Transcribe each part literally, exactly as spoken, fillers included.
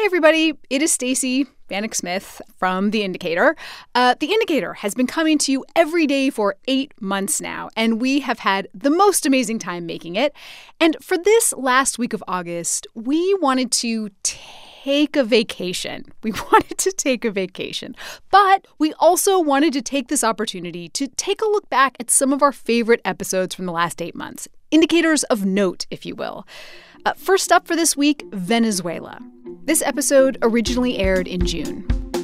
everybody. It is Stacey Vanek Smith from The Indicator. Uh, The Indicator has been coming to you every day for eight months now, and we have had the most amazing time making it. And for this last week of August, we wanted to take a vacation. We wanted to take a vacation. But we also wanted to take this opportunity to take a look back at some of our favorite episodes from the last eight months. Indicators of note, if you will. Uh, first up for this week, Venezuela. This episode originally aired in June.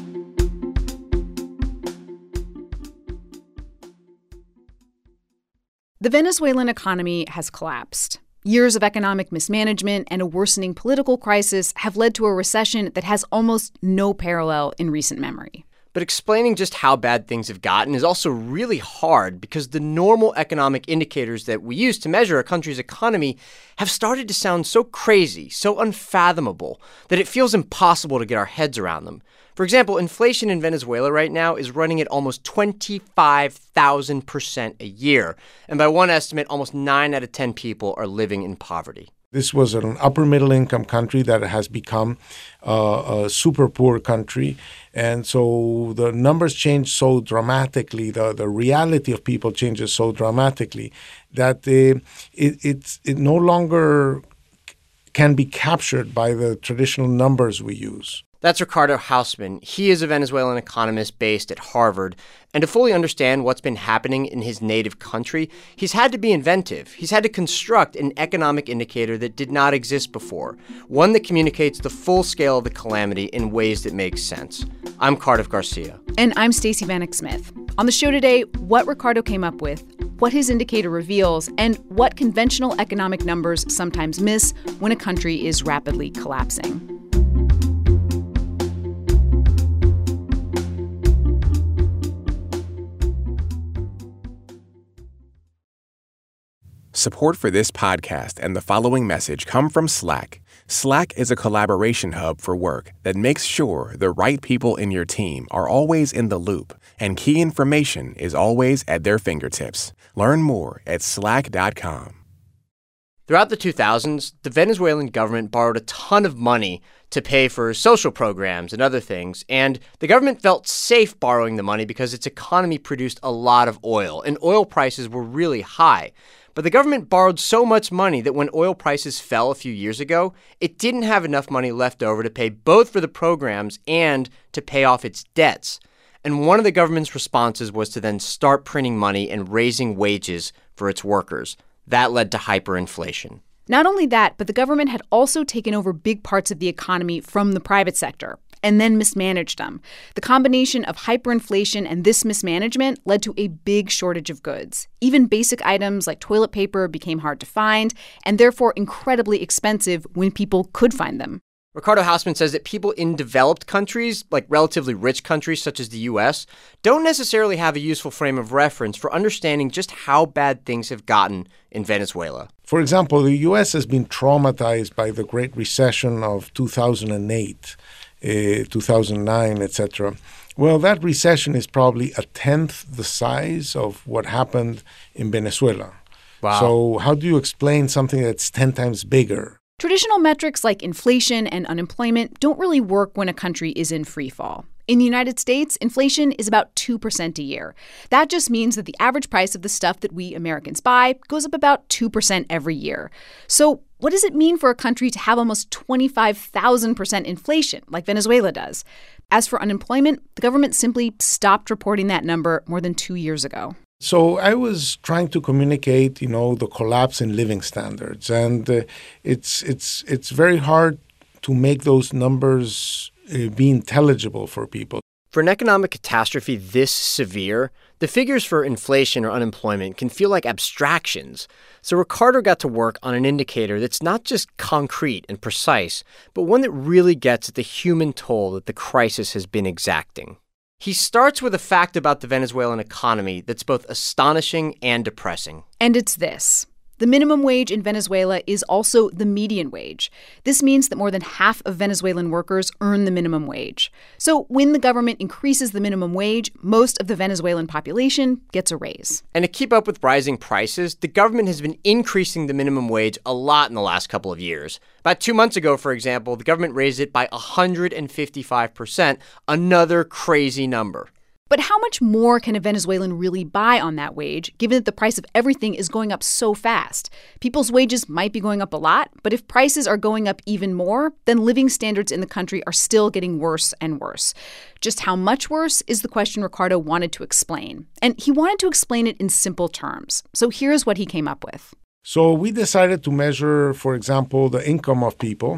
The Venezuelan economy has collapsed. Years of economic mismanagement and a worsening political crisis have led to a recession that has almost no parallel in recent memory. But explaining just how bad things have gotten is also really hard because the normal economic indicators that we use to measure a country's economy have started to sound so crazy, so unfathomable, that it feels impossible to get our heads around them. For example, inflation in Venezuela right now is running at almost twenty-five thousand percent a year. And by one estimate, almost nine out of ten people are living in poverty. This was an upper-middle-income country that has become uh, a super-poor country. And so the numbers change so dramatically, the, the reality of people changes so dramatically that uh, it, it's, it no longer can be captured by the traditional numbers we use. That's Ricardo Hausmann. He is a Venezuelan economist based at Harvard. And to fully understand what's been happening in his native country, he's had to be inventive. He's had to construct an economic indicator that did not exist before, one that communicates the full scale of the calamity in ways that make sense. I'm Cardiff Garcia. And I'm Stacey Vanek Smith. On the show today, what Ricardo came up with, what his indicator reveals, and what conventional economic numbers sometimes miss when a country is rapidly collapsing. Support for this podcast and the following message come from Slack. Slack is a collaboration hub for work that makes sure the right people in your team are always in the loop and key information is always at their fingertips. Learn more at slack dot com. Throughout the two thousands, the Venezuelan government borrowed a ton of money to pay for social programs and other things, and the government felt safe borrowing the money because its economy produced a lot of oil, and oil prices were really high. But the government borrowed so much money that when oil prices fell a few years ago, it didn't have enough money left over to pay both for the programs and to pay off its debts. And one of the government's responses was to then start printing money and raising wages for its workers. That led to hyperinflation. Not only that, but the government had also taken over big parts of the economy from the private sector and then mismanaged them. The combination of hyperinflation and this mismanagement led to a big shortage of goods. Even basic items like toilet paper became hard to find and therefore incredibly expensive when people could find them. Ricardo Hausmann says that people in developed countries, like relatively rich countries such as the U S, don't necessarily have a useful frame of reference for understanding just how bad things have gotten in Venezuela. For example, the U S has been traumatized by the Great Recession of two thousand eight, uh, two thousand nine, et cetera. Well, that recession is probably a tenth the size of what happened in Venezuela. Wow. So how do you explain something that's ten times bigger? Traditional metrics like inflation and unemployment don't really work when a country is in free fall. In the United States, inflation is about two percent a year. That just means that the average price of the stuff that we Americans buy goes up about two percent every year. So what does it mean for a country to have almost twenty-five thousand percent inflation, like Venezuela does? As for unemployment, the government simply stopped reporting that number more than two years ago. So I was trying to communicate, you know, the collapse in living standards, and uh, it's it's it's very hard to make those numbers uh, be intelligible for people. For an economic catastrophe this severe, the figures for inflation or unemployment can feel like abstractions. So Ricardo got to work on an indicator that's not just concrete and precise, but one that really gets at the human toll that the crisis has been exacting. He starts with a fact about the Venezuelan economy that's both astonishing and depressing. And it's this. The minimum wage in Venezuela is also the median wage. This means that more than half of Venezuelan workers earn the minimum wage. So when the government increases the minimum wage, most of the Venezuelan population gets a raise. And to keep up with rising prices, the government has been increasing the minimum wage a lot in the last couple of years. About two months ago, for example, the government raised it by one hundred fifty-five percent, another crazy number. But how much more can a Venezuelan really buy on that wage, given that the price of everything is going up so fast? People's wages might be going up a lot, but if prices are going up even more, then living standards in the country are still getting worse and worse. Just how much worse is the question Ricardo wanted to explain. And he wanted to explain it in simple terms. So here's what he came up with. So we decided to measure, for example, the income of people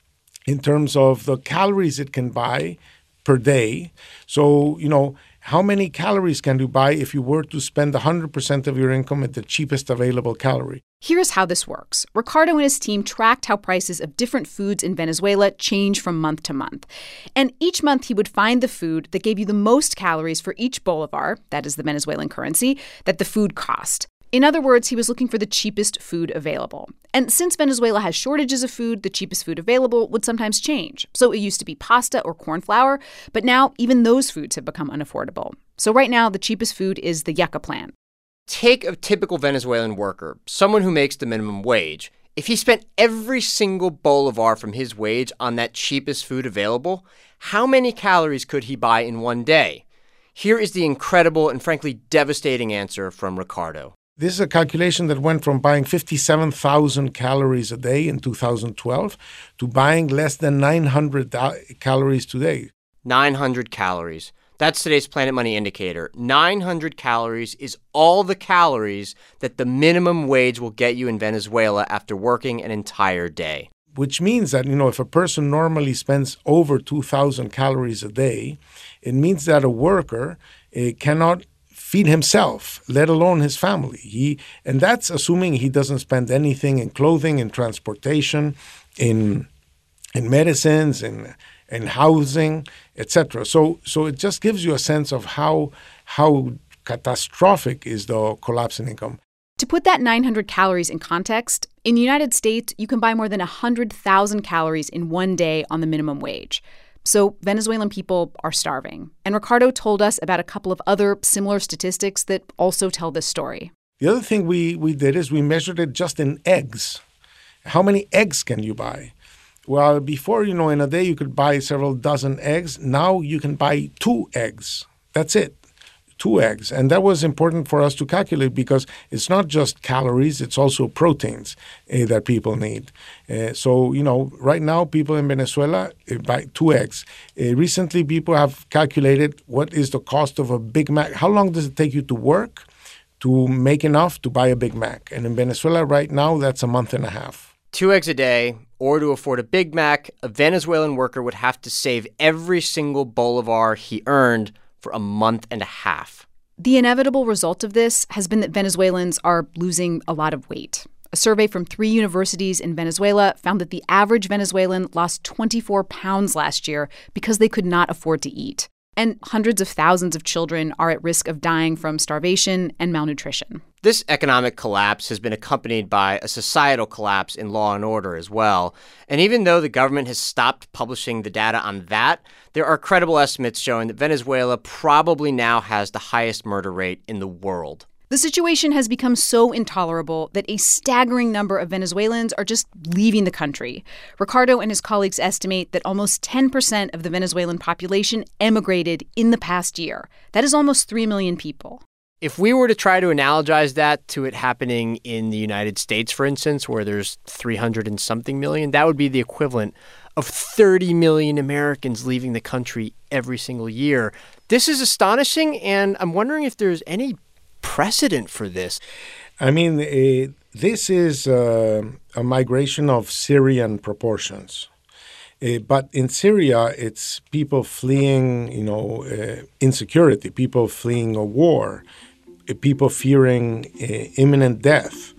in terms of the calories it can buy per day. So, you know, how many calories can you buy if you were to spend one hundred percent of your income at the cheapest available calorie? Here's how this works. Ricardo and his team tracked how prices of different foods in Venezuela change from month to month. And each month he would find the food that gave you the most calories for each bolivar, that is the Venezuelan currency, that the food cost. In other words, he was looking for the cheapest food available. And since Venezuela has shortages of food, the cheapest food available would sometimes change. So it used to be pasta or corn flour, but now even those foods have become unaffordable. So right now, the cheapest food is the yucca plant. Take a typical Venezuelan worker, someone who makes the minimum wage. If he spent every single bolivar from his wage on that cheapest food available, how many calories could he buy in one day? Here is the incredible and frankly devastating answer from Ricardo. This is a calculation that went from buying fifty-seven thousand calories a day in two thousand twelve to buying less than nine hundred calories today. nine hundred calories. That's today's Planet Money indicator. nine hundred calories is all the calories that the minimum wage will get you in Venezuela after working an entire day. Which means that, you know, if a person normally spends over two thousand calories a day, it means that a worker uh, cannot feed himself, let alone his family. He and that's assuming he doesn't spend anything in clothing, in transportation, in in medicines, in in housing, et cetera. So so it just gives you a sense of how how catastrophic is the collapse in income. To put that nine hundred calories in context, in the United States, you can buy more than one hundred thousand calories in one day on the minimum wage. So Venezuelan people are starving. And Ricardo told us about a couple of other similar statistics that also tell this story. The other thing we, we did is we measured it just in eggs. How many eggs can you buy? Well, before, you know, in a day you could buy several dozen eggs. Now you can buy two eggs. That's it. Two eggs. And that was important for us to calculate because it's not just calories, it's also proteins uh, that people need. Uh, so, you know, right now people in Venezuela uh, buy two eggs. Uh, recently, people have calculated what is the cost of a Big Mac. How long does it take you to work to make enough to buy a Big Mac? And in Venezuela right now, that's a month and a half. Two eggs a day, or to afford a Big Mac, a Venezuelan worker would have to save every single bolivar he earned for a month and a half. The inevitable result of this has been that Venezuelans are losing a lot of weight. A survey from three universities in Venezuela found that the average Venezuelan lost twenty-four pounds last year because they could not afford to eat. And hundreds of thousands of children are at risk of dying from starvation and malnutrition. This economic collapse has been accompanied by a societal collapse in law and order as well. And even though the government has stopped publishing the data on that, there are credible estimates showing that Venezuela probably now has the highest murder rate in the world. The situation has become so intolerable that a staggering number of Venezuelans are just leaving the country. Ricardo and his colleagues estimate that almost ten percent of the Venezuelan population emigrated in the past year. That is almost three million people. If we were to try to analogize that to it happening in the United States, for instance, where there's three hundred and something million, that would be the equivalent of thirty million Americans leaving the country every single year. This is astonishing, and I'm wondering if there's any precedent for this. I mean, uh, this is uh, a migration of Syrian proportions. Uh, but in Syria, it's people fleeing, you know, uh, insecurity, people fleeing a war, uh, people fearing uh, imminent death.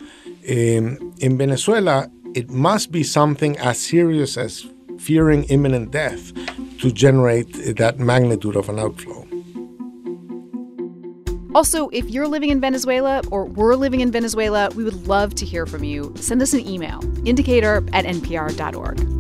Um, in Venezuela, it must be something as serious as fearing imminent death to generate that magnitude of an outflow. Also, if you're living in Venezuela or we're living in Venezuela, we would love to hear from you. Send us an email, indicator at n p r dot org.